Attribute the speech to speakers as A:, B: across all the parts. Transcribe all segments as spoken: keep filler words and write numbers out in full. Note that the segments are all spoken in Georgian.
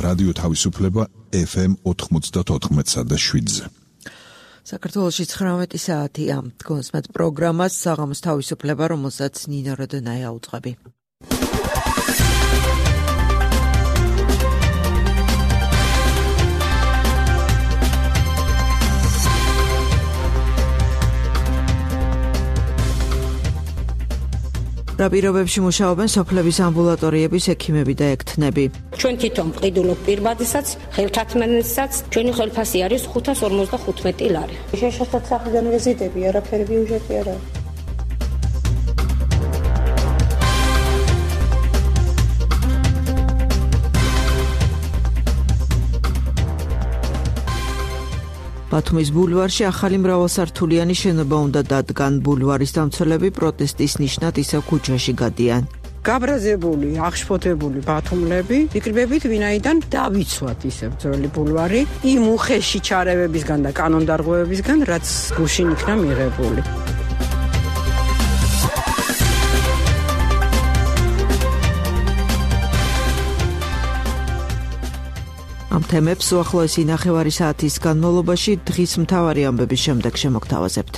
A: რადიო თავისუფლება ეფ ემ ოთხმოცდაოთხ და შვიდზე.
B: საქართველოში ცხრამეტი საათია. დგონს მათ პროგრამას საღამოს თავისუფლება, რომელსაც ნინო როდონაია აუწყები. რა პირობებში მუშაობენ სოფლების ამბულატორიების ექიმები და ექთნები?
C: ჩვენ თვითონ ვყიდულობ პირბადისაც, ხელთათმანეთსაც, ჩვენი ხელფასი არის ხუთას ორმოცდახუთმეტი ლარი.
D: შეშოთად სახლიდან ვეზიდები, არაფერი ბიუჯეტი არა.
B: ბათუმის ბულვარში ახალი მრავალსართულიანი შენობა უნდა დადგან. ბულვარის დამცველები პროტესტის ნიშნად ისევ ქუჩაში გადიან.
D: გაბრაზებული, აღშფოთებული ბათუმლები ვიკრიბებით, ვინაიდან დავიცვათ ისევ ძველი ბულვარი იმ უხეში ჩარევებისგან და კანონდარღვევებისგან, რაც გუშინ იქნა მიღებული.
B: ამ თემებს უახლოესი ნახევარი საათის განმავლობაში დღის მთავარი ამბების შემდეგ შემოგთავაზებთ.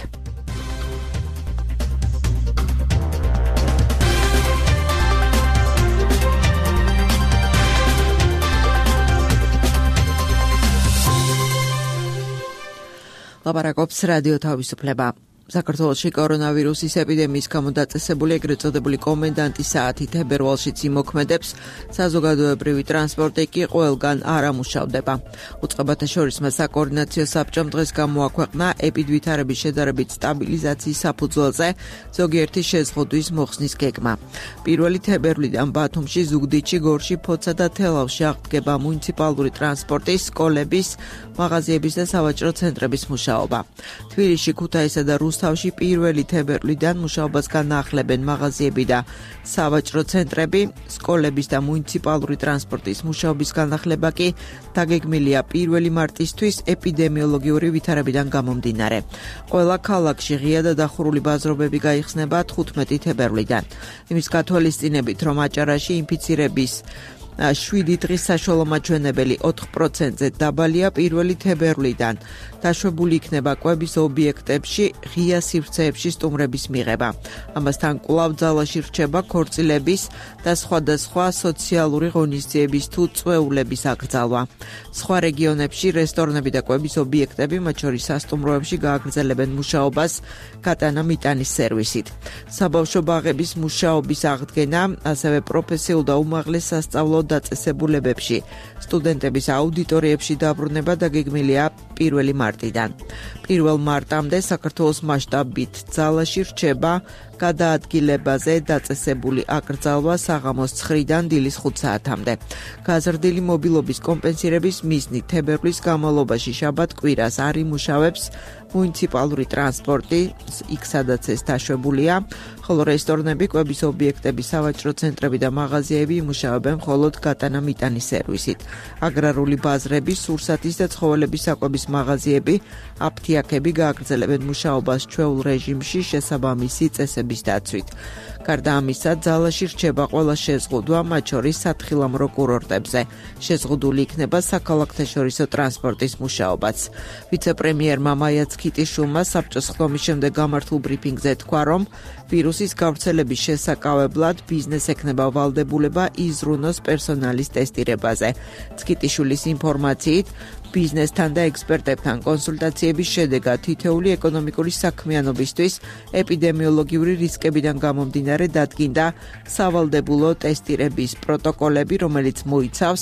B: ლაპარაკობს რადიო თავისუფლება. საქართველოში კორონავირუსის ეპიდემიის გამო დაწესებული ეგრეთ წოდებული კომენდანტის საათი თებერვალშიც იმოქმედებს, საზოგადოებრივი ტრანსპორტი კი ყველგან არ ამუშავდება. უწყებათა შორისმა საკოორდინაციო საბჭომ დღეს გამოაქვეყნა ეპიდვითარების შედარებით სტაბილიზაციის საფუძველზე ზოგიერთი შეზღუდვის მოხსნის გეგმა. პირველი თებერვლიდან ბათუმში, ზუგდიდში, გორში, ფოცა და თელავში აღდგება მუნიციპალური ტრანსპორტის, სკოლების, მაღაზიების და სავაჭრო ცენტრების მუშაობა. თბილისში, ქუთაისსა და რუსთავში პირველი თებერვლიდან მუშაობას განაახლებენ მაღაზიები და სავაჭრო ცენტრები, სკოლების და მუნიციპალური ტრანსპორტის მუშაობის განახლება კი დაგეგმილია პირველი მარტისთვის ეპიდემიოლოგიური ვითარებიდან გამომდინარე. ყველა ქალაქში ღია და დახურული ბაზრობები გაიხსნება თხუთმეტი თებერვლიდან. იმის გათვალისწინებით, რომ აჭარაში ინფიცირების შვიდი დღის საშუალო მაჩვენებელი ოთხ პროცენტზე დაბალია პირველი თებერვლიდან. დაშვებული იქნება კვების ობიექტებში ღია სივრცეებში სტუმრების მიღება. ამასთან კვლავ ძალაში რჩება ქორწილების და სხვადასხვა სოციალური ღონისძიების თუ წვეულების აკრძალვა. სხვა რეგიონებში რესტორნები და კვების ობიექტები, მათ შორის სასტუმროებში, გააგრძელებენ მუშაობას გატანა მიტანის სერვისით. საბავშვო ბაღების მუშაობის აღდგენა, ასევე პროფესიულ და უმაღლეს სასწავლო დაწესებულებებში, სტუდენტების აუდიტორიებში დაბრუნება დაგეგმილია პირველი მარტიდან. პირველ მარტამდე საქართველოს მასშტაბით ძალაში რჩება გადაადგილებაზე დაწესებული აკრძალვა საღამოს ცხრიდან დილის ხუთ საათამდე. გაზრდილი მობილობის კომპენსირების მიზნით თებერვლის განმავლობაში შაბათ-კვირას არ იმუშავებს მუნიციპალური ტრანსპორტი, იქ სადაც ეს დაშვებულია, ხოლო რესტორნები, კვების ობიექტები, სავაჭრო ცენტრები და მაღაზიები იმუშავებენ მხოლოდ გატანა მიტანის სერვისით. აგრარული ბაზრები, სურსათის და ცხოველების საკვების მაღაზიები, აფთიაქები გააგრძელებენ მუშაობას ჩვეულ რეჟიმში შესაბამისი წესების დაცვით. გარდა ამისა, ძალაში რჩება ყველა შეზღუდვა, მათ შორის სათხილამურო კურორტებზე. შეზღუდული იქნება საქალაქთაშორისო ტრანსპორტის მუშაობაც. ვიცე-პრემიერმა მაია ქიტიშვილმა საბჭოს ხდომის შემდეგ გამართულ ბრიფინგზე თქვა, რომ ვირუსის გავრცელების შესაკავებლად ბიზნეს ექნება ვალდებულება იზრუნოს პერსონალის ტესტირებაზე. ქიტიშვილის ინფორმაციით, ბიზნესთან და ექსპერტებთან კონსულტაციების შედეგად თითოეული ეკონომიკური საქმიანობისთვის ეპიდემიოლოგიური რისკებიდან გამომდინარე დადგინდა სავალდებულო ტესტირების პროტოკოლები, რომელიც მოიცავს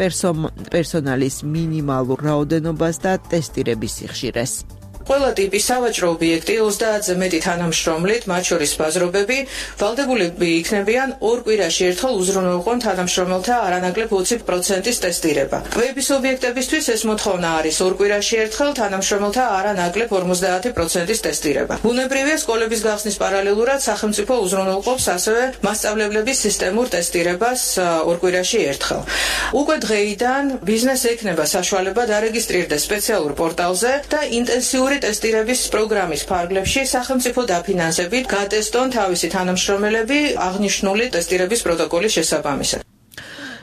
B: პერსონალის მინიმალურ რაოდენობას და ტესტირების სიხშირეს.
E: ყველა ტიპის სავაჭრო ობიექტი ოცდაათზე მეტი თანამშრომლით, მათ შორის ბაზრობები, ვალდებულები იქნებიან ორ კვირაში ერთხელ უზრუნველყონ თანამშრომელთა არანაკლებ ოცი პროცენტის ტესტირება. კვების ობიექტებისთვის ეს მოთხოვნა არის ორ კვირაში ერთხელ თანამშრომელთა არანაკლებ ორმოცდაათი პროცენტის ტესტირება. ბუნებრივია, სკოლების გახსნის პარალელურად სახელმწიფო უზრუნველყოფს ასევე მასწავლებლების სისტემურ ტესტირებას ორ კვირაში ერთხელ. უკვე დღეიდან ბიზნეს ექნება საშუალება დარეგისტრირდეს სპეციალურ პორტალზე და ინტენსიური ტესტირების პროგრამის ფარგლებში სახელმწიფო დაფინანსებით გატესტონ თავისი თანამშრომელები აღნიშნული ტესტირების პროტოკოლის შესაბამისად.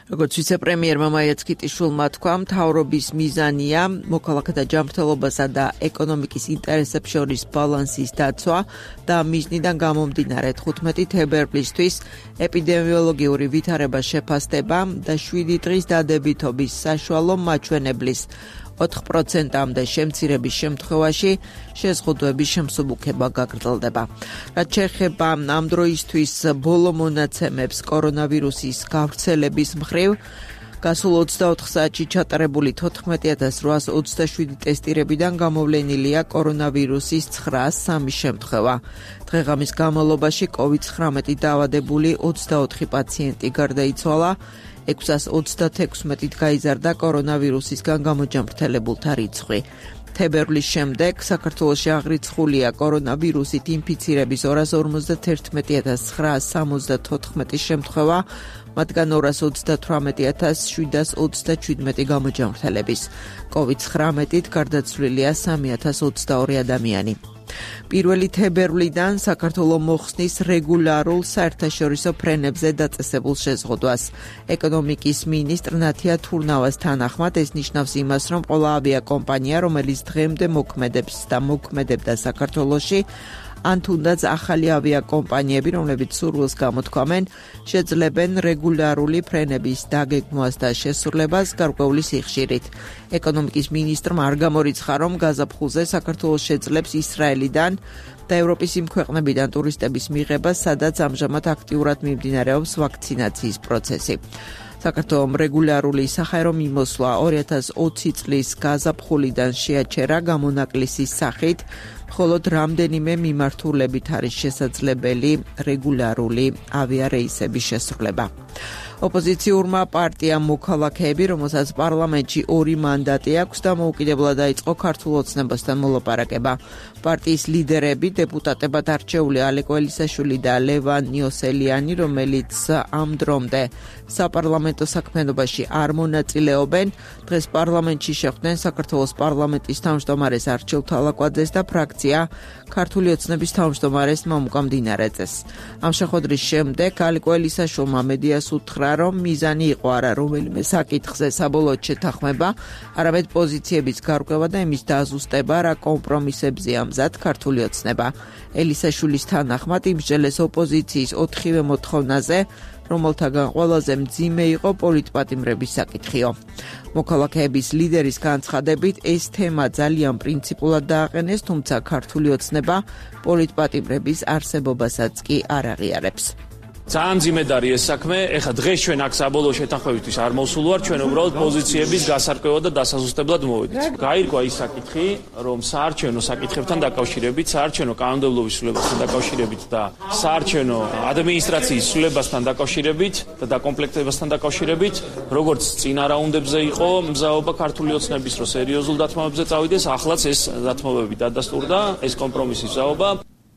B: როგორც ვიცე-პრემიერმა მაია ცქიტიშვილმა თქვა, მთავრობის მიზანია მოქალაქეთა ჯანმრთელობასა და ეკონომიკის ინტერესებს შორის ბალანსის დაცვა და მიზნიდან გამომდინარე თხუთმეტი თებერვლისთვის ეპიდემიოლოგიური ვითარებას შეფასდება და შვიდი დღის დადებითობის საშუალო მაჩვენებლის ოთხ პროცენტამდე შემცირების შემთხვევაში შეზღუდვების შემსუბუქება გაგრძელდება. რაც შეეხება ამ დროისთვის ბოლო მონაცემებს კორონავირუსის გავრცელების მხრივ, გასულ ოცდაოთხ საათში ჩატარებული თოთხმეტი ათას რვაას ოცდაშვიდი ტესტირებიდან გამოვლენილია კორონავირუსის ცხრაას სამი შემთხვევა. დღეღამის განმავლობაში კოვიდ ცხრამეტი დაავადებული ოცდაოთხი პაციენტი გარდაიცვალა, ექვსას ოცდათექვსმეტით გაიზარდა კორონავირუსისგან გამოჯანმრთელებულთა რიცხვი. თებერვლის შემდეგ საქართველოში აღრიცხულია კორონავირუსით ინფიცირების ორას ორმოცდაათერთმეტი ათას ცხრაას სამოცდათოთხმეტი შემთხვევა, მათგან ორას ოცდათვრამეტი ათას შვიდას ოცდაჩვიდმეტი გამოჯანმრთელების. კოვიდ ცხრამეტით გარდაცვლილია სამი ათას ოცდაორი ადამიანი. პირველი თებერვლიდან საქართველო მოხსნის რეგულარულ საერთაშორისო ფრენებზე დაწესებულ შეზღუდვას. ეკონომიკის მინისტრ ნათია თურნავას თანახმად ეს ნიშნავს იმას, რომ ყველა ავიაკომპანია, რომელიც დღემდე მოქმედებს და მოქმედებდა საქართველოში, ან თუნდაც ახალი ავიაკომპანიები, რომლებიც სურვილს გამოთქვამენ, შეძლებენ რეგულარული ფრენების დაგეგმვას და შესრულებას გარკვეული სიხშირით. ეკონომიკის მინისტრმა არ გამორიცხა, რომ გაზაფხულზე საქართველოს შეძლებს ისრაელიდან და ევროპის იმ ქვეყნებიდან ტურისტების მიღებას, სადაც ამჟამად აქტიურად მიმდინარეობს ვაქცინაციის პროცესი. საქართველომ რეგულარული საჰაერო მიმოსვლა ორი ათას ოცი წლის გაზაფხულიდან შეაჩერა გამონაკლისის სახით, მხოლოდ რამდენიმე მიმართულებით არის შესაძლებელი რეგულარული ავიარეისების შესრულება. ოპოზიციურმა პარტიამ მოქალაქეები, რომელსაც პარლამენტში ორი მანდატი აქვს და მოუკიდებლად დაიწყო ქართულ ოცნებასთან მოლაპარაკება. პარტიის ლიდერები, დეპუტატებად არჩეული ალეკო ელისაშვილი და ლევან ნიოსელიანი, რომელიც ამ დრომდე საპარლამენტო საქმიანობაში არ მონაწილეობენ, დღეს პარლამენტში შეხვდნენ საქართველოს პარლამენტის თავმჯდომარეს არჩილ თალაკვაძეს და ფრაქცია ქართული ოცნების თავმჯდომარეს მამუკა მდინარეძეს. ამ შეხვედრის შემდეგ ალეკო ელისაშვილმა მედიას უთხრა, რომ მიზანი იყო არა რომელიმე საკითხზე საბოლოოდ შეთანხმება, არამედ პოზიციების გარკვევა და იმის დაზუსტება, რა კომპრომისებზეა მზად ქართული ოცნება. ელისაშვილის თანახმად იმსჯელეს ოპოზიციის ოთხივე მოთხოვნაზე, რომელთაგან ყველაზე მძიმე იყო პოლიტპატიმრების საკითხიო. მოქალაქეების ლიდერის განცხადებით, ეს თემა ძალიან პრინციპულად დააყენეს, თუმცა ქართული ოცნება პოლიტპატიმრების არსებობასაც კი არ აღიარებს.
F: ძალიან ძიმედარი ეს საქმე, ეხლა დღეს ჩვენ აქ საბოლოო შეთანხმებისთვის არ მოვსულ ვარ, ჩვენ უბრალოდ პოზიციების გასარკვევად და დასაზუსტებლად მოვედით. გაირკვა ის საკითხი, რომ საარჩევნო საკითხებთან დაკავშირებით, საარჩევნო კანონმდებლობის ცვლილებასთან დაკავშირებით და საარჩევნო ადმინისტრაციის ცვლილებასთან დაკავშირებით და დაკომპლექტებასთან დაკავშირებით, როგორც წინა რაუნდებზე იყო მზაობა ქართული ოცნების, რომ სერიოზულ დათმობებზე წავიდეს, ახლაც ეს დათმობები დადასტურდა, ეს კომპრომისის მზაობა.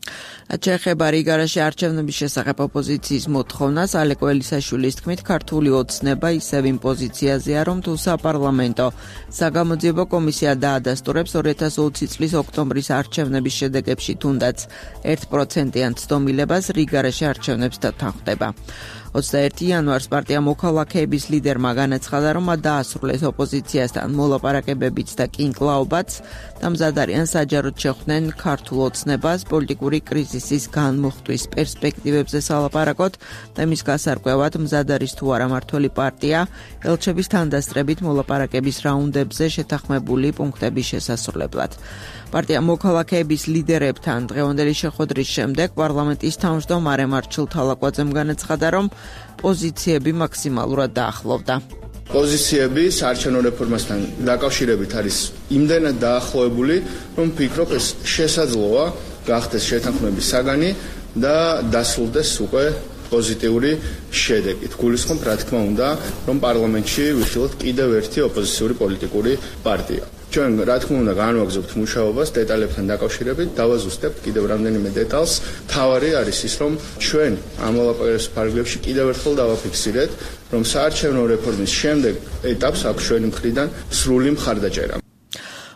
B: შეეხება რიგარაში არჩევნების შესახებ ოპოზიციის მოთხოვნას, ალეკო ელისაშვილის თქმით, ქართული ოცნება ისევ იმ პოზიციაზეა, რომ თუ საპარლამენტო საგამოძიებო კომისია დაადასტურებს ორი ათას ოცი წლის ოქტომბრის არჩევნების შედეგებში თუნდაც ერთ პროცენტიან ცდომილებას, რიგარაში არჩევნებს დათანხმდება. ოცდაერთი იანვარს პარტია მოქალაქეების ლიდერმა განაცხადა, რომ დაასრულეს ოპოზიციასთან მოლაპარაკებებიც და კინკლაობაც და მზად არიან საჯაროდ შეხვდნენ ქართულ ოცნებას პოლიტიკური კრიზისის განმოხტვის პერსპექტივებზე სალაპარაკოთ და მის გასარკვევად მზად არის თუ არა მართველი პარტია ელჩების თანდასწრებით მოლაპარაკების რაუნდებზე შეთანხმებული პუნქტების შესასრულებლად. პარტია მოქალაქეების ლიდერებთან დღევანდელი შეხვედრის შემდეგ პარლამენტის თავმჯდომარემ არჩილ თალაკვაძემ განაცხადა, რომ პოზიციები მაქსიმალურად დაახლოვდა.
G: პოზიციები საარჩევნო რეფორმასთან დაკავშირებით არის იმდენად დაახლოებული, რომ ვფიქრობ, ეს შესაძლოა გახდეს შეთანხმების საგანი და დასრულდეს უკვე პოზიტიური შედეგით. გულისხმობ, რა თქმა უნდა, რომ პარლამენტში ვიხილოთ კიდევ ერთი ოპოზიციური პოლიტიკური პარტია. ჩვენ რა თქმა უნდა განვაგრძობთ მუშაობას დეტალებთან დაკავშირებით, დავაზუსტებთ კიდევ რამდენიმე დეტალს. თავარი არის ის, რომ ჩვენ ამ მოლაპარაკების ფარგლებში კიდევ ერთხელ დავაფიქსირეთ, რომ საარჩევნო რეფორმის შემდეგ ეტაპს აქვს ჩვენი მხრიდან სრული მხარდაჭერა.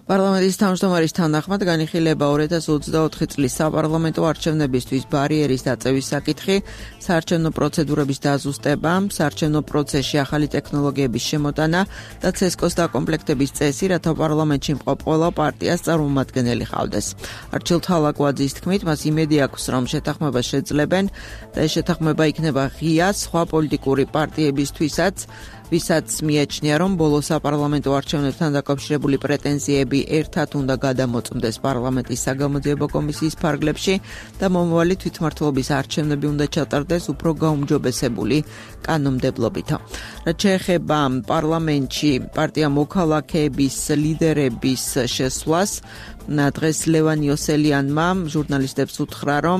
B: პარლამენტის თავმჯდომარის თანახმად განიხილება ორი ათას ოცდაოთხი წლის საპარლამენტო არჩევნებისთვის ბარიერის დაწევის საკითხი, საარჩევნო პროცედურების დაზუსტება, საარჩევნო პროცესში ახალი ტექნოლოგიების შემოტანა და ცესკოს დაკომპლექტების წესი, რათა პარლამენტში მყოფ ყველა პარტიას წარმომადგენელი ჰყავდეს. არჩილთა ლაკვაძის თქმით, მას იმედი აქვს, რომ შეთანხმებას შეძლებენ და ეს შეთანხმება იქნება ღია სხვა პოლიტიკური პარტიებისთვისაც, ვისაც მიაჩნია, რომ ბოლო საპარლამენტო არჩევნებთან დაკავშირებული პრეტენზიები ერთად უნდა გადამოწმდეს პარლამენტის საგამოძიებო კომისიის ფარგლებში და მომავალი თვითმმართველობის არჩევნები უნდა ჩატარდეს უფრო გაუმჯობესებული კანონმდებლობით. რაც შეეხება პარლამენტში პარტია მოქალაქეების ლიდერების შესვლას, დღეს ლევან იოსელიანმა ჟურნალისტებს უთხრა, რომ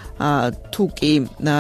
B: თუ კი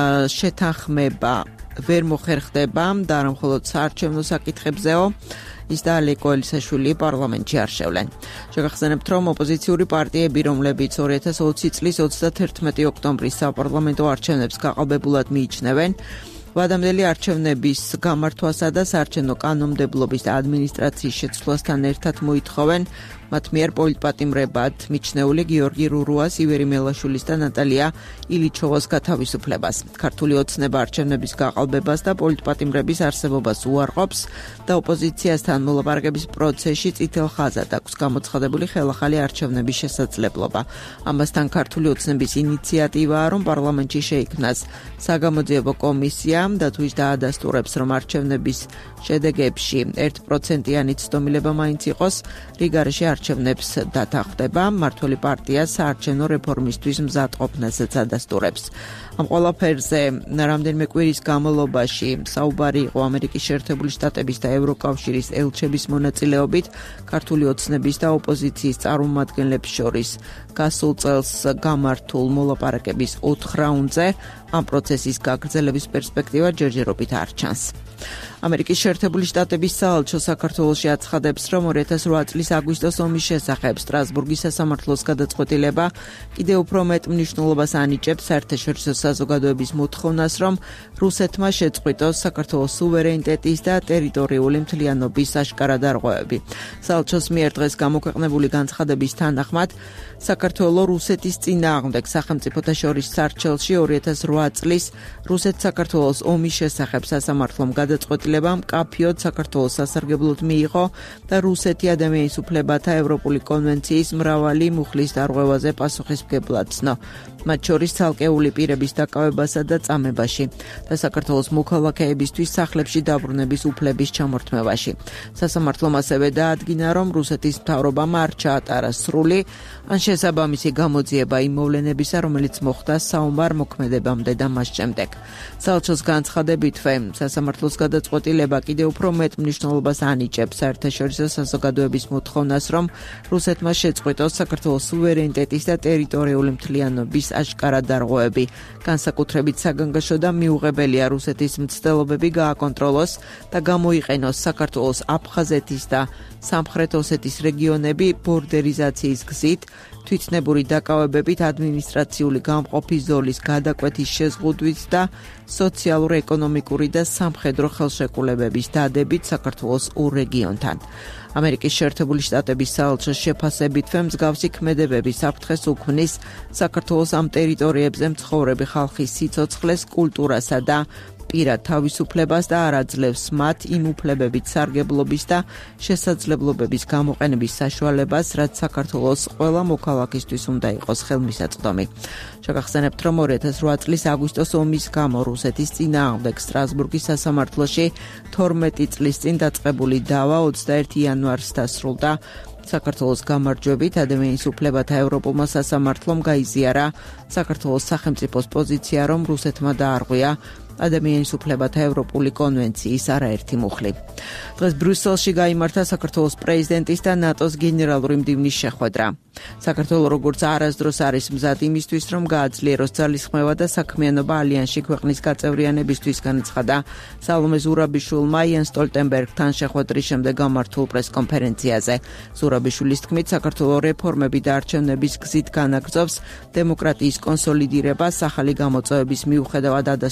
B: შეთანხმება ვერ მოხერხდება და არა მხოლოდ საარჩევნო საკითხებზეო, ის და ალეკო ელისაშვილი პარლამენტში არ შევლენ. შეგახსენებთ, რომ ოპოზიციური პარტიები, რომლებიც ორი ათას ოცი წლის ოცდათერთმეტი ოქტომბრის საპარლამენტო არჩევნებს გაყალბებულად მიიჩნევენ, ვადამდელი არჩევნების გამართვასა და საარჩევნო კანონმდებლობის და ადმინისტრაციის შეცვლასთან ერთად მოითხოვენ მათ მიერ პოლიტპატიმრებად მიჩნეული გიორგი რურუას, ივერი მელაშვილის და ნატალია ილიჩოვას გათავისუფლებას. ქართული ოცნება არჩევნების გაყალბებას და პოლიტპატიმრების არსებობას უარყოფს და ოპოზიციასთან მოლაპარაკების პროცესში წითელ ხაზად აქვს გამოცხადებული ხელახალი არჩევნების შესაძლებლობა. ამასთან ქართული ოცნების ინიციატივაა, რომ პარლამენტში შეიქმნას საგამოძიებო კომისია და თუ ის დაადასტურებს, რომ არჩევნების შედეგებში ერთ პროცენტიანი ცდომილება მაინც იყოს, რიგარეში არჩევნებს დათანხმდება, მმართველი პარტია საარჩევნო რეფორმისთვის მზადყოფნასაც ადასტურებს. ამ ყველაფერზე რამდენიმე კვირის განმავლობაში საუბარი იყო ამერიკის შეერთებული შტატების და ევროკავშირის ელჩების მონაწილეობით ქართული ოცნების და ოპოზიციის წარმომადგენლებს შორის გასულ წელს გამართულ მოლაპარაკების ოთხ რაუნდზე ამ პროცესის გაგრძელების პერსპექტივა ჯერჯერობით არ ჩანს. ამერიკის შეერთებული შტატების საელჩო საქართველოში აცხადებს, რომ ორი ათას რვა წლის აგვისტოს ომის შესახებ სტრასბურგის სასამართლოს გადაწყვეტილება კიდევ უფრო მეტ მნიშვნელობას ანიჭებს საერთაშორისო საზოგადოების მოთხოვნას, რომ რუსეთმა შეწყვიტოს საქართველოს სუვერენიტეტის და ტერიტორიული მთლიანობის აშკარა დარღვევები. საელჩოს მიერ დღეს გამოქვეყნებული განცხადების თანახმად, საქართველოს რუსეთის წინააღმდეგ სახელმწიფოთა შორის სარჩელში ორი ათას რვა წლის რუსეთ-საქართველოს ომის შესახებ სასამართლომ გადაწყვეტილება მკაფიოდ საქართველოს სასარგებლოდ მიიღო და რუსეთი ადამიანის უფლებათა ევროპული კონვენციის მრავალი მუხლის დარღვევაზე პასუხისმგებლად ცნო, მათ შორის ცალკეული პირების დაკავებასა და წამებაში და საქართველოს მოქალაქეებისთვის სახლებში დაბრუნების უფლების ჩამორთმევაში. სასამართლომ ასევე დაადგინა, რომ რუსეთის მთავრობამ არ ჩაატარა სრული ან შესაბამისი გამოძიება იმ მოვლენებისა, რომელიც მოხდა საომარ მოქმედებამდე და მას შემდეგ. საელჩოს განცხადებითვე, სასამართლოს გადაწყვეტილება კიდევ უფრო მეტ მნიშვნელობას ანიჭებს საერთაშორისო საზოგადოების მოთხოვნას, რომ რუსეთმა შეწყვიტოს საქართველოს სუვერენიტეტის და ტერიტორიული მთლიანობის აშკარა დარღვევები. განსაკუთრებით საგანგაშო და მიუღებელია რუსეთის მცდელობები გააკონტროლოს და გამოიყენოს საქართველოს აფხაზეთის და სამხრეთ ოსეთის რეგიონები ბორდერიზაციის გზით, თვითნებური დაკავებებით ადმინისტრაციული გამყოფის ზოლის გადაკვეთის შეზღუდვით და სოციალურ-ეკონომიკური და სამხედრო ხელშეკრულებების დადებით საქართველოს ორ რეგიონთან. ამერიკის შეერთებული შტატების საელჩოს შეფასებითვე მსგავსი ქმედებები საფრთხეს უქმნის საქართველოს ამ ტერიტორიებზე მცხოვრები ხალხის სიცოცხლეს, კულტურასა და პირად თავისუფლებას და არ აძლევს მათ იმ უფლებებით სარგებლობის და შესაძლებლობების გამოყენების საშუალებას, რაც საქართველოს ყველა მოქალაქისთვის უნდა იყოს ხელმისაწვდომი. შეგახსენებთ, რომ ორი ათას რვა წლის აგვისტოს ომის გამო რუსეთის წინააღმდეგ სტრასბურგის სასამართლოში თორმეტი წლის წინ დაწყებული დავა ოცდაერთი იანვარს დასრულდა. საქართველოს გამარჯვებით ადამიანის უფლებათა ევროპულმა სასამართლომ გაიზიარა საქართველოს სახელმწიფოს პოზიცია, რომ რუსეთმა დაარღვია ადამიანის უფლებათა ევროპული კონვენციის არაერთი მუხლი. დღეს ბრიუსელში გაიმართა საქართველოს პრეზიდენტის და ნატოს გენერალური მდივნის შეხვედრა. საქართველოს როგორც არასდროს არის მზად იმისთვის, რომ გააძლიეროს ძალისხმევა და საქმიანობა ალიანსში ქვეყნის გაწევრიანებისთვის, განაცხადა სალომე ზურაბიშვილმა იან სტოლტენბერგთან შეხვედრის შემდეგ გამართულ პრესკონფერენციაზე. ზურაბიშვილის თქმით, საქართველოს რეფორმები და არჩევნების გზით განაგრძობს დემოკრატიის კონსოლიდირებას, ახალი გამოწვევების მიუხედავად ადასტურებს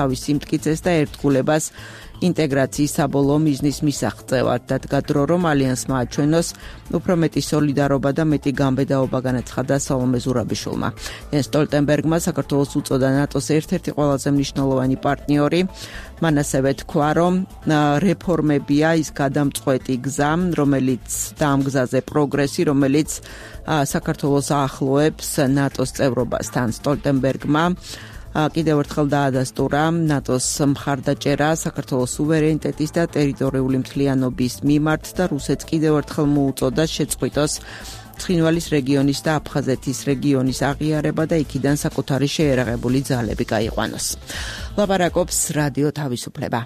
B: თავის სიმტკიცეს და ერთგულებას ინტეგრაციის საბოლოო მიზნის მისაღწევად. დადგა დრო, რომ ალიანსმა აჩვენოს უფრო მეტი სოლიდარობა და მეტი გამბედაობა, განაცხადა სალომე ზურაბიშვილმა. იენს სტოლტენბერგმა საქართველოს უწოდა ნატოს ერთ-ერთი ყველაზე მნიშვნელოვანი პარტნიორი. მან ასევე თქვა, რომ რეფორმებია ის გადამწყვეტი გზა, რომელიც და ამ გზაზე პროგრესი, რომელიც საქართველოს აახლოებს ნატოს წევრობასთან. სტოლტენბერგმა კიდევ ერთხელ დაადასტურა ნატოს მხარდაჭერა საქართველოს სუვერენიტეტის და ტერიტორიული მთლიანობის მიმართ და რუსეთს კიდევ ერთხელ მოუწოდა შეწყვიტოს ცხინვალის რეგიონის და აფხაზეთის რეგიონის აღიარება და იქიდან საკუთარი შეერაღებული ძალები გაიყვანოს. ლაპარაკობს რადიო თავისუფლება.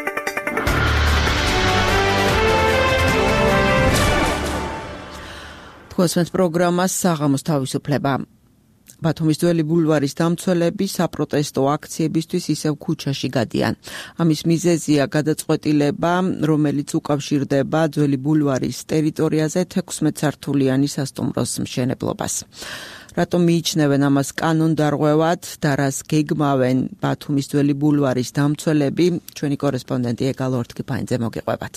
B: თქვენს პროგრამას საღამოს თავისუფლება. ბათუმის ძველი ბულვარის დამცველები საპროტესტო აქციებისთვის ისევ ქუჩაში გადიან. ამის მიზეზია გადაწყვეტილება, რომელიც უკავშირდება ძველი ბულვარის ტერიტორიაზე თექვსმეტსართულიანი სასტუმროს მშენებლობას. რატომ მიიჩნევენ ამას კანონდარღვევად და რას გეგმავენ ბათუმის ძველი ბულვარის დამცველები? ჩვენი კორესპონდენტი ეგალ ორთქიფაინძე მოგიყვებათ.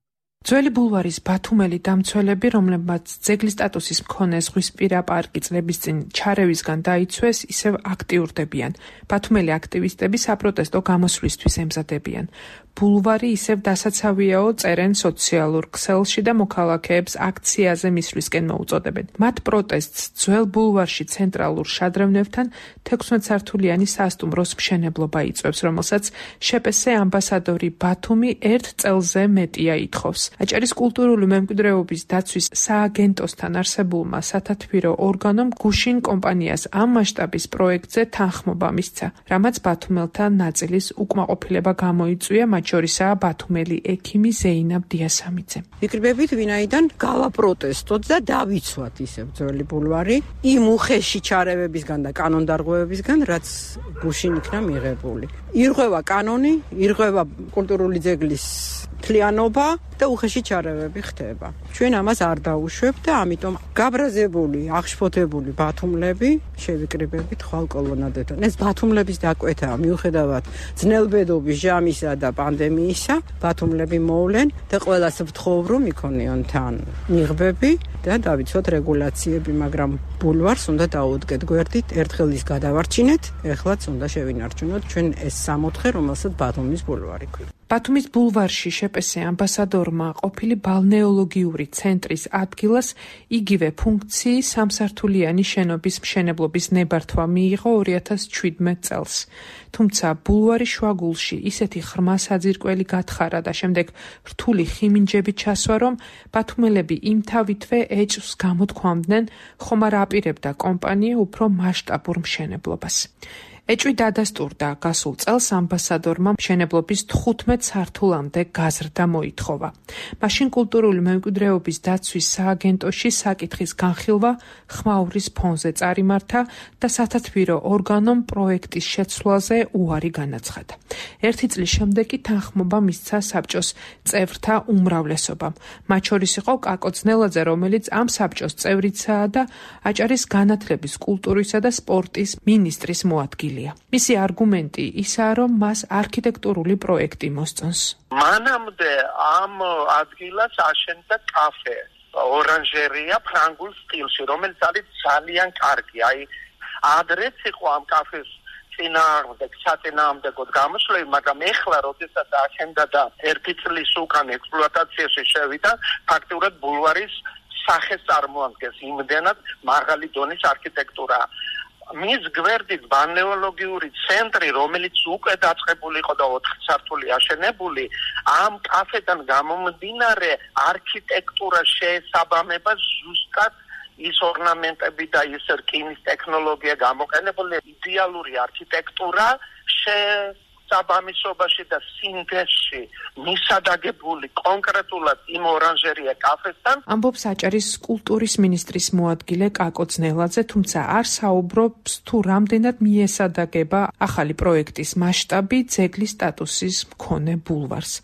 H: ძველი ბულვარის ბათუმელი დამცველები, რომლებმაც ძეგლის სტატუსის მქონე ზღვისპირა პარკი წლების წინ ჩარევისგან დაიცვეს, ისევ აქტიურდებიან. ბათუმელი აქტივისტები საპროტესტო გამოსვლისთვის ემზადებიან. ბულვარი ისევ დასაცავიაო, წერენ სოციალურ ქსელში და მოქალაქეებს აქციაზე მისვლისკენ მოუწოდებენ. მათ პროტესტს ძველ ბულვარში ცენტრალურ შადრევნებთან თექვსმეტსართულიანი სასტუმროს მშენებლობა იწვევს, რომელსაც შპს ამბასადორი ბათუმი ერთ წელზე მეტია ითხოვს. აჭარის კულტურული მემკვიდრეობის დაცვის სააგენტოსთან არსებულმა სათათბირო ორგანომ გუშინ კომპანიას ამ მასშტაბის პროექტზე თანხმობა მისცა, რამაც ბათუმელთა ნაწილის უკმაყოფილება გამოიწვია, მათ შორისაა ბათუმელი ექიმი ზეინაბ დიასამიძე.
D: ვიკრიბებით, ვინაიდან გავაპროტესტოთ და დავიცვათ ისევ ძველი ბულვარი იმ უხეში ჩარევებისგან და კანონდარღვევებისგან, რაც გუშინ იქნა მიღებული. ირღვევა კანონი, ირღვევა კულტურული ძეგლის მთლიანობა და უხეში ჩარევები ხდება. ჩვენ ამას არ დაუშვებთ და ამიტომ გაბრაზებული, აღშფოთებული ბათუმლები შევიკრიბებით ხვალ კოლონადეთთან. ეს ბათუმლების დაკვეთაა, მიუხედავად ძნელბედობის, ჟამისა და პანდემიისა, ბათუმლები მოვლენ და ყველას ვთხოვ, რომ იქონიონ თან მიღბები და დავიცვათ რეგულაციები, მაგრამ ბულვარს უნდა დაუდგეთ გვერდით, ერთხელ ის გადავარჩინეთ, ეხლაც უნდა შევინარჩუნოთ ჩვენ ეს სამოთხე, რომელსაც ბათუმის ბულვარი ქვია.
H: ბათუმის ბულვარში შპს ამბასადორმა ყოფილი ბალნეოლოგიური ცენტრის ადგილას იგივე ფუნქციის სამსართულიანი შენობის მშენებლობის ნებართვა მიიღო ორი ათას შვიდმეტ წელს. თუმცა ბულვარის შუაგულში ისეთი ღრმა საძირკველი გათხარა და შემდეგ რთული ხიმინჯები ჩასვა, რომ ბათუმელები იმთავითვე ეჭვს გამოთქვამდნენ, ხომ არ აპირებდა კომპანია უფრო მასშტაბურ მშენებლობას. ეჭვი დადასტურდა გასულ წელს ამბასადორმა მშენებლობის თხუთმეტ სართულამდე გაზრდა მოითხოვა. მაშინ კულტურული მემკვიდრეობის დაცვის სააგენტოში საკითხის განხილვა ხმაურის ფონზე წარიმართა და სათათბირო ორგანომ პროექტის შეცვლაზე უარი განაცხადა. ერთი წლის შემდეგ კი თანხმობა მისცა საბჭოს წევრთა უმრავლესობამ. მათ შორის იყო კაკო ძნელაძე, რომელიც ამ საბჭოს წევრიცაა და აჭარის განათლების, კულტურისა და სპორტის მინისტრის მოადგილე. მისი არგუმენტი ისაა, რომ მას არქიტექტურული პროექტი მოსწონს.
I: მანამდე ამ ადგილას აშენდა კაფე, ორანჟერია ფრანგულ სტილში, რომელიც არის ძალიან კარგი. აი, ადრეც იყო ამ კაფეს წინააღმდეგ, საწინააღმდეგოდ გამოსვლები, მაგრამ ეხლა, როდესაც აშენდა და ერთი წლის უკან ექსპლუატაციაში შევიდა, ფაქტურად ბულვარის სახეს წარმოადგენს, იმდენად მაღალი დონის არქიტექტურაა. მის გვერდით ბალნეოლოგიური ცენტრი, რომელიც უკვე დაწყებული იყო და ოთხ სართული აშენებული, ამ კაფედან გამომდინარე არქიტექტურა შეესაბამება ზუსტად ის ორნამენტები და ის რკინის ტექნოლოგია გამოყენებული იდეალური არქიტექტურა შესაბამისობაში და სინთეზში მისადაგებული კონკრეტულად იმ ორანჟერია კაფესთან.
H: ამბობს აჭარის კულტურის მინისტრის მოადგილე კაკო ძნელაძე, თუმცა არ საუბრობს თუ რამდენად მიესადაგება ახალი პროექტის მასშტაბი ძეგლის სტატუსის მქონე ბულვარს.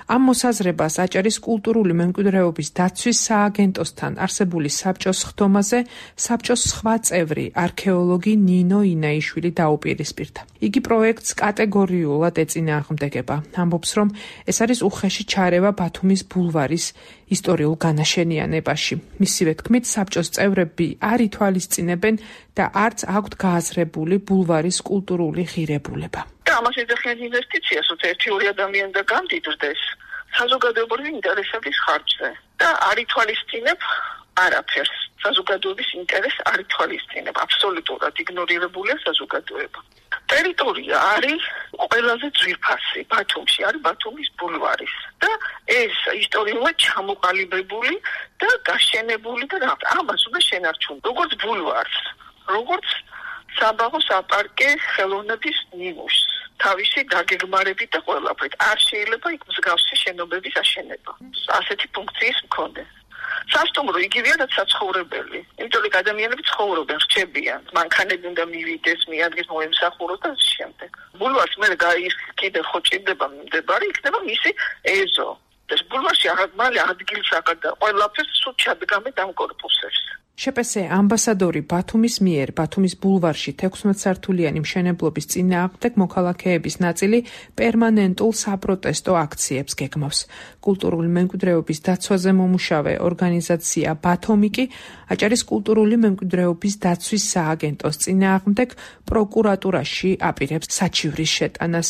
H: ამ მოსაზრებას აჭარის კულტურული მემკვიდრეობის დაცვის სააგენტოსთან არსებული საბჭოს ხდომაზე საბჭოს სხვა წევრი არქეოლოგი ნინო ინაიშვილი დაუპირისპირდა. იგი პროექტს კატეგორიულად ეწინააღმდეგება. ამბობს, რომ ეს არის უხეში ჩარევა ბათუმის ბულვარის ისტორიულ განაშენიანებაში. მისივე თქმით, საბჭოს წევრები არ ითვალისწინებენ და არც აქვთ გააზრებული ბულვარის კულტურული ღირებულება.
I: და ამას ეძახიან ინვესტიციას, ότι ერთი ორი ადამიანი და გამდიდრდეს საზოგადოებრივი ინტერესების ხარჯზე და არ ითვალისწინებ არაფერს. საზოგადოების ინტერესს არ ითვალისწინებ, აბსოლუტურად იგნორირებულია საზოგადოება. ტერიტორია არის ყველაზე ძვირფასი ბათუმში, არის ბათუმის ბულვარის და ეს ისტორიულად ჩამოყალიბებული და გაშენებული და ამას უნდა შენარჩუნო როგორც ბულვარს, როგორც საბაღო საპარკე ხელოვნების ნიმუშს, თავისი დაგეგმარებით და ყველაფრით. არ შეიძლება იქ მსგავსი შენობების აშენება. ასეთი ფუნქციის მქონე. სასტუმრო იგივეა და საცხოვრებელი. იმიტომ რომ ადამიანები ცხოვრობენ, რჩებიან, მანქანები უნდა მივიდეს, მიადგეს, მოემსახუროს და ამ შემდეგ. ბულვარს მე გაის კიდე ხო ჭირდება მდებარე, იქნება მისი ეზო. ეს ბულვარში აღმალი ადგილს აკადა ყველაფერს სულ ჩადგამე დამკორპუსებს.
H: შპს ამბასადორი ბათუმის მიერ ბათუმის ბულვარში თექვსმეტსართულიანი მშენებლობის წინააღმდეგ მოქალაქეების ნაწილი პერმანენტულ საპროტესტო აქციებს გეგმავს. კულტურული მემკვიდრეობის დაცვაზე მომუშავე ორგანიზაცია ბათომიკი აჭარის კულტურული მემკვიდრეობის დაცვის სააგენტოს წინააღმდეგ პროკურატურაში აპირებს საჩივრის შეტანას.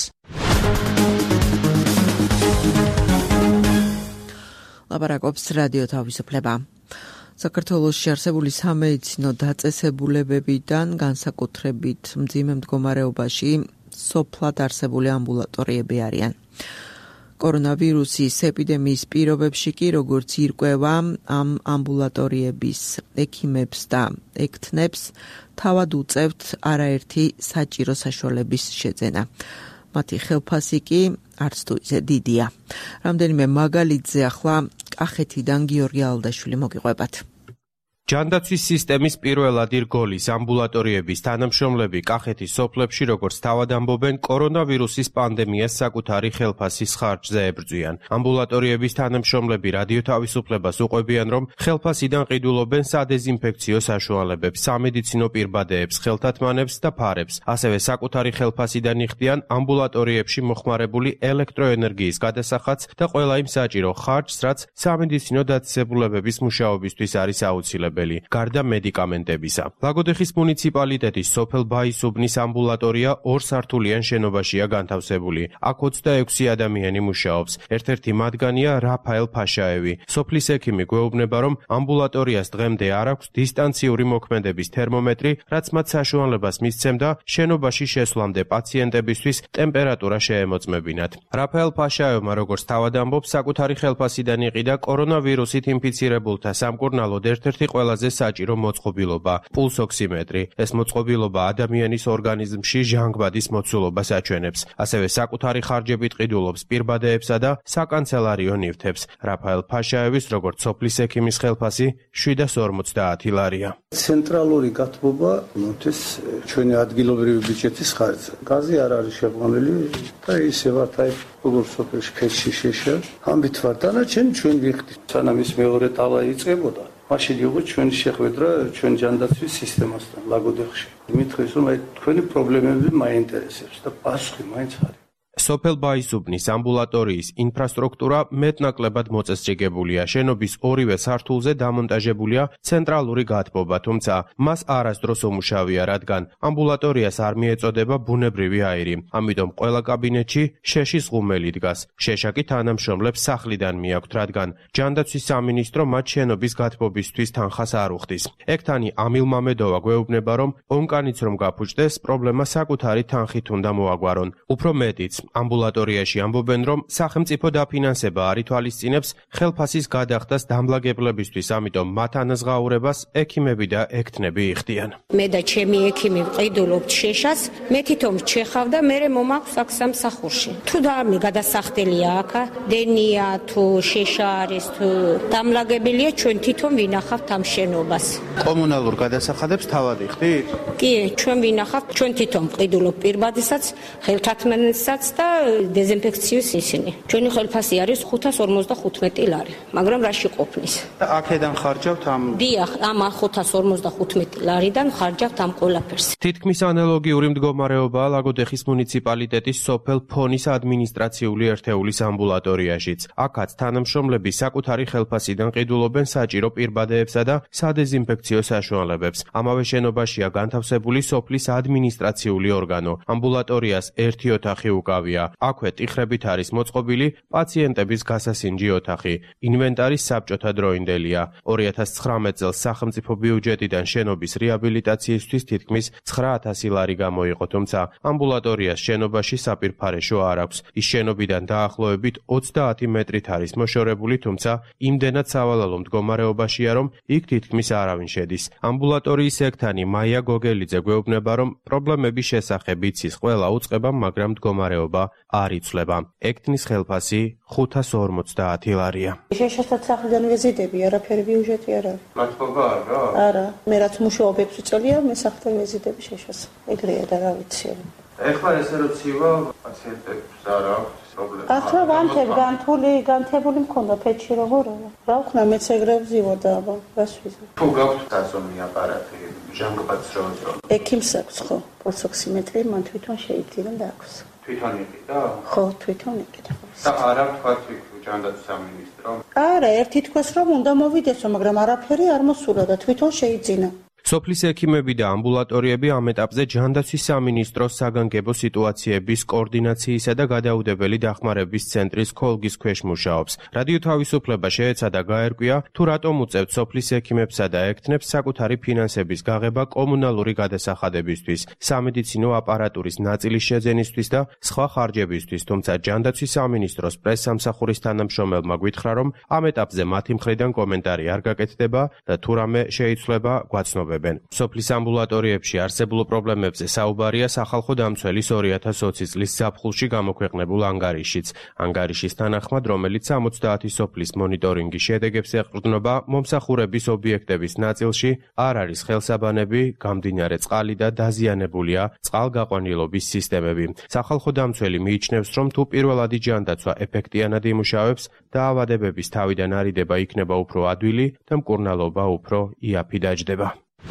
B: ლაპარაკობს რადიო თავისუფლება. საქართველოში არსებული სამედიცინო დაწესებულებებიდან განსაკუთრებით მძიმე მდგომარეობაში სოფლად არსებული ამბულატორიები არიან. კორონავირუსის ეპიდემიის პირობებში კი როგორც ირკვევა ამ ამბულატორიების ექიმებს და ექთნებს თავად უწევთ არაერთი საჭირო საშუალების შეძენა. მათი ხელფასი კი არც თუ ისე დიდია. რამდენიმე მაგალითზე ახლა კახეთიდან გიორგი ალდაშვილი მოგიყვებათ.
J: ჯანდაცვის სისტემის პირველად ირგოლის ამბულატორიების თანამშრომლები კახეთის სოფლებში როგორც თავად ამბობენ, კორონავირუსის პანდემიას საკუთარი ხელფასის ხარჯზე ებრძვიან. ამბულატორიების თანამშრომლები რადიო თავისუფლებას უყვებიან, რომ ხელფასიდან ყიდულობენ სადეზინფექციო საშუალებებს, სამედიცინო პირბადეებს, ხელთათმანებს და ფარებს. ასევე საკუთარი ხელფასიდან იხდიან ამბულატორიებში მოხმარებული ელექტროენერგიის გადასახადს და ყველა იმ საჭირო ხარჯს, რაც სამედიცინო დაწესებულებების მუშაობისთვის არის აუცილებელი. გარდა მედიკამენტებისა. ლაგოდეხის მუნიციპალიტეტის სოფელ ბაისუბნის ამბულატორია ორ სართულიან შენობაშია განთავსებული. აქ ოცდაექვსი ადამიანი მუშაობს. ერთ-ერთი მათგანია რაფაელ ფაშაევი. სოფლის ექიმი გვეუბნება, რომ ამბულატორიას დღემდე არ აქვს დისტანციური მოქმედების თერმომეტრი, რაც მათ საშუალებას მისცემდა შენობაში შესვლამდე პაციენტებისთვის ტემპერატურა შეემოწმებინათ. რაფაელ ფაშაევმა, როგორც თავად ამბობს, საკუთარი ხელფასიდან იყიდა კორონავირუსით ინფიცირებულთა სამკურნალოდ ერთ-ერთი ყველაზე საჭირო მოწყობილობა, პულსოქსიმეტრი. ეს მოწყობილობა ადამიანის ორგანიზმში ჟანგბადის მოცულობას აჩვენებს. ასევე საკუთარი ხარჯებით ყიდულობს პირბადეებსა და საკანცელარიო ნივთებს. რაფაელ ფაშაევის, როგორც სოფლის ექიმის ხელფასი შვიდას ორმოცდაათი ლარია.
K: ცენტრალური გათბობა მოთეს ჩვენი ადგილობრივი ბიუჯეტის ხარჯზე. გაზი არ არის შეყვანილი და ისე ვართ აი როგორც სოფელში ფეში შეშა. ამით ვარ დანარჩენი ჩვენ ვიხდით. სანამ ის მეორე ტალა იწყებოდა. მაშინ იყო ჩვენი შეხვედრა ჩვენ ჯანდაცვის სისტემასთან ლაგოდეხში. მithქვეს რომ აი თქვენი პრობლემები მაინტერესებს და პასუხი მაინც არის.
J: სოფელ ბაისუბნის ამბულატორიის ინფრასტრუქტურა მეტნაკლებად მოწესრიგებულია. შენობის ორივე სართულზე დამონტაჟებულია ცენტრალური გათბობა, თუმცა მას არასდროს უმუშავია, რადგან ამბულატორიას არ მიეწოდება ბუნებრივი აირი. ამიტომ ყველა კაბინეტში შეშის ღუმელი დგას. შეშა კი თანამშრომლებს სახლიდან მიაქვთ, რადგან ჯანდაცვის სამინისტრო მათ შენობის გათბობისთვის თანხას არ უხდის. ექთანი ამილ მამედოვა გვეუბნება, რომ ონკანიც რომ გაფუჭდეს, პრობლემა საკუთარი თანხით უნდა მოაგვარონ. უფრო მეტიც, ამბულატორიაში ამბობენ, რომ სახელმწიფო დაფინანსება არ ითვალისწინებს ხელფასის გადახდას დამლაგებლებისთვის, ამიტომ მათ ანაზღაურებას ექიმები და ექთნები იხდიან.
C: მე და ჩემი ექიმი ვყიდულობთ შეშას, მე თვითონ ვჩეხავ და მე მომაქვს აქ სამსახურში. თუ დამი გადასახდელია აქ, დენია თუ შეშა არის თუ დამლაგებელია, ჩვენ თვითონ ვინახავთ ამ შენობას.
J: კომუნალურ გადასახადებს თავად იხდით?
C: კი, ჩვენ ვინახავთ, ჩვენ თვითონ ვყიდულობ პირბადესაც, ხელთათმანებსაც და დეზინფექციის ისინი. ჩვენი ხელფასი არის ხუთას ორმოცდახუთმეტი ლარი, მაგრამ რაში ყოფნის?
L: და აქედან ხარჯავთ ამ
C: დიახ, ამ ხუთას ორმოცდახუთმეტი ლარიდან ხარჯავთ ამ ყველაფერს.
J: თითქმის ანალოგიური მდგომარეობაა ლაგოდეხის მუნიციპალიტეტის სოფელ ფონის ადმინისტრაციული ერთეულის ამბულატორიაშიც. აქაც თანამშრომლები საკუთარი ხელფასიდან ყიდულობენ საჭირო პირბადეებსა და სადეზინფექციო საშუალებებს. ამავე შენობაშია განთავსებული სოფლის ადმინისტრაციული ორგანო. ამბულატორიას ერთი ოთახი უკავია. აქვე ტიხრებით არის მოწყობილი პაციენტების გასასინჯი ოთახი. ინვენტარის საბჭოთა დროინდელია. ორი ათას ცხრამეტ წელს სახელმწიფო ბიუჯეტიდან შენობის რეაბილიტაციისთვის თითქმის ცხრა ათასი ლარი გამოიყო, თუმცა ამბულატორიას შენობაში საპირფარეშო არ აქვს. ის შენობიდან დაახლოებით ოცდაათი მეტრით არის მოშორებული, თუმცა იმდენად სავალალო მდგომარეობაშია, რომ იქ თითქმის არავინ შედის. ამბულატორიის ექთანი მაია გოგელიძე გვეუბნება, რომ პრობლემების შესახებ იცის ყველა უწყება, მაგრამ მდგომარეობა არ იცვლება. ექთნის ხელფასი ხუთას ორმოცდაათი ლარია.
M: შეშასაც სახლიდან ვეზიდები, არაფერი ბიუჯეტი არ არის.
L: მართლობა არა?
M: არა, მე რაც მუშაობ ექვსი წელია, მე სახლიდან ვეზიდები შეშას. ეგრეა და რა ვიცი.
L: ეხლა ესე რო ცივა პაციენტებს არ აქვს პრობლემა.
M: ახლა განთებ, განთული, განთებული მქონდა პეჩი როგორ არა. რა ვქნა მეც ეგრე ვზივოდა, აბა, რას ვიზო.
L: თუ გაქვთ გაზომი აპარატი, ჟანგბადს რო ვზო.
M: ექიმს აქვს ხო? პულსოქსიმეტრი მან თვითონ შეიძინა და აქვს.
L: თვითონ იყიდა?
M: ხო, თვითონ იყიდა.
L: და არა თქვათ იქ ჯანდაცვის სამინისტრო?
M: არა, ერთი თქვას რომ უნდა მოვიდესო, მაგრამ არაფერი არ მოსულა და თვითონ შეიძინა.
J: სოფლის ექიმები და ამბულატორიები ამ ეტაპზე ჯანდაცვის სამინისტროს საგანგებო სიტუაციების კოორდინაციისა და გადაუდებელი დახმარების ცენტრის ქოლგის ქვეშ მუშაობს. რადიო თავისუფლება შეეცადა გაერკვია, თუ რატომ უწევთ სოფლის ექიმებსა და ექთნებს საკუთარი ფინანსების გაღება კომუნალური გადასახადებისთვის, სამედიცინო აპარატურის ნაწილის შეძენისთვის და სხვა ხარჯებისთვის, თუმცა ჯანდაცვის სამინისტროს პრესსამსახურის თანამშრომელმა გვითხრა, რომ ამ ეტაპზე მათი მხრიდან კომენტარი არ გაკეთდება და თუ რამე შეიცვლება, გვაცნობენ. სოფლის ამბულატორიებში არსებულ პრობლემებზე საუბარია სახალხო დამცველის ორი ათას ოცი წლის ზაფხულში გამოქვეყნებულ ანგარიშიც. ანგარიშის თანახმად, რომელიც ოცდაათი სოფლის მონიტორინგის შედეგებს ეყრდნობა, მომსახურების ობიექტების ნაწილში არ არის ხელსაბანები, გამდინარე წყალი და დაზიანებულია წყალგაყვანილობის სისტემები. სახალხო დამცველი მიიჩნევს, რომ თუ პირველადი ჯანდაცვა ეფექტიანად იმუშავებს, დაავადებების თავიდან არიდება იქნება უფრო ადვილი და მკურნალობა უფრო იაფი დაჯდება.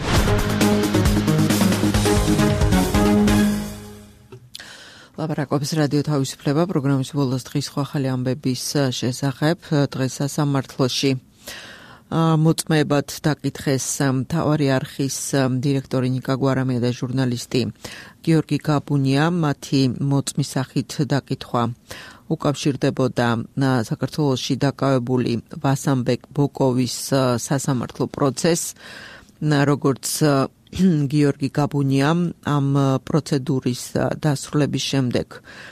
B: ლაპარაკობს რადიო თავისუფლება პროგრამის ბოლოს დღის სხვა ახალი ამბების შესახებ. დღეს სასამართლოში მოწმეებად დაკითხეს მთავარი არხის დირექტორი ნიკა გვარამია და ჟურნალისტი გიორგი გაბუნია. მათი მოწმის სახით დაკითხვა უკავშირდებოდა საქართველოში დაკავებული ვასამბეკ ბოკოვის სასამართლო პროცესს. როგორც გიორგი გაბუნიამ ამ პროცედურის დასრულების შემდეგ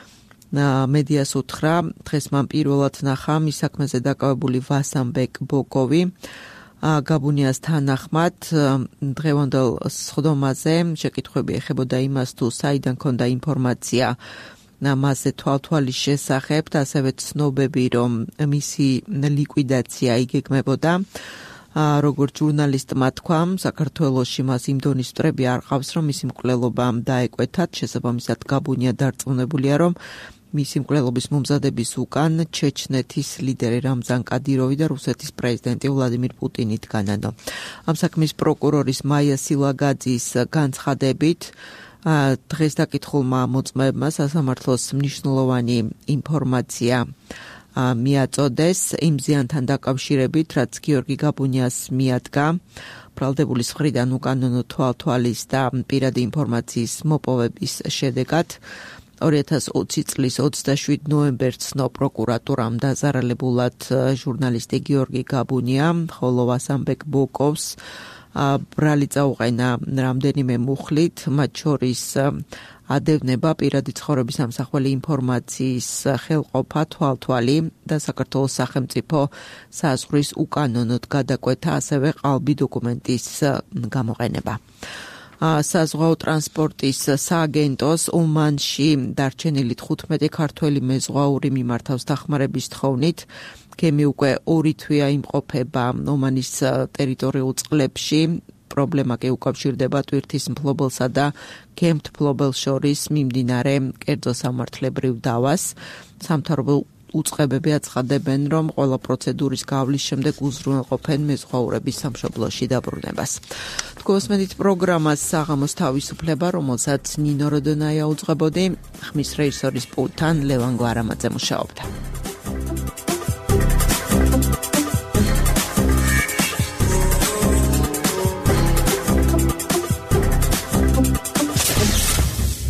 B: მედიას უთხრა, დღეს მან პირველად ნახა მის საქმეზე დაკავებული ვასამბეკ ბოკოვი. გაბუნიას თანახმად დღევანდელ სხდომაზე შეკითხვები ეხებოდა იმას, თუ საიდან ქონდა ინფორმაცია მასზე თვალთვალის შესახებ, ასევე ცნობები, რომ მისი ლიკვიდაცია იგეგმებოდა. როგორც ჟურნალისტმა თქვა, საქართველოში მას იმ დონის მტრები არ ყავს, რომ მისი მკვლელობა დაეკვეთათ. შესაბამისად, გაბუნია დარწმუნებულია, რომ მისი მკვლელობის მომზადების უკან ჩეჩნეთის ლიდერი რამზან კადიროვი და რუსეთის პრეზიდენტი ვლადიმირ პუტინი დგანან. ამ საქმის პროკურორის მაია სილაგაძის განცხადებით, დღეს დაკითხულმა მოწმეებმა სასამართლოს მნიშვნელოვანი ინფორმაცია მიაწოდეს იმ ზიანთან დაკავშირებით, რაც გიორგი გაბუნიას მიადგა ბრალდებულის მხრიდან უკანონო თვალთვალის და პირადი ინფორმაციის მოპოვების შედეგად. ორი ათას ოცი წლის ოცდაშვიდ ნოემბერს ცნო პროკურატურამ დაზარალებულად ჟურნალისტი გიორგი გაბუნია, ხოლო ვასამბეკ ბოკოვს ბრალი წაუყენა რამდენიმე მუხლით, მათ შორის ადევნება პირადი ცხოვრების ამსახველი ინფორმაციის ხელყოფა, თვალთვალი და საქართველოს სახელმწიფო საზღვრის უკანონოდ გადაკვეთა, ასევე ყალბი დოკუმენტის გამოყენება. საზღვაო ტრანსპორტის სააგენტოს ომანში დარჩენილი თხუთმეტი ქართველი მეზღვაური მიმართავს დახმარების თხოვნით. გემი უკვე ორი თვეა იმყოფება ომანის ტერიტორიულ წყლებში პრობლემა კი უკავშირდება ტვირთის მფლობელსა და გემთმფლობელს შორის მიმდინარე კერძო სამართლებრივ დავას. სამთავრობო უწყებები აცხადებენ, რომ ყველა პროცედურის გავლის შემდეგ უზრუნველყოფენ მეზღვაურების სამშობლოში დაბრუნებას. თქვენს პროგრამას საღამოს თავისუფლება, რომელსაც ნინო როდონაია უძღვებოდი, ხმის რეჟისორის პულტთან ლევან გვარამაძე მუშაობდა.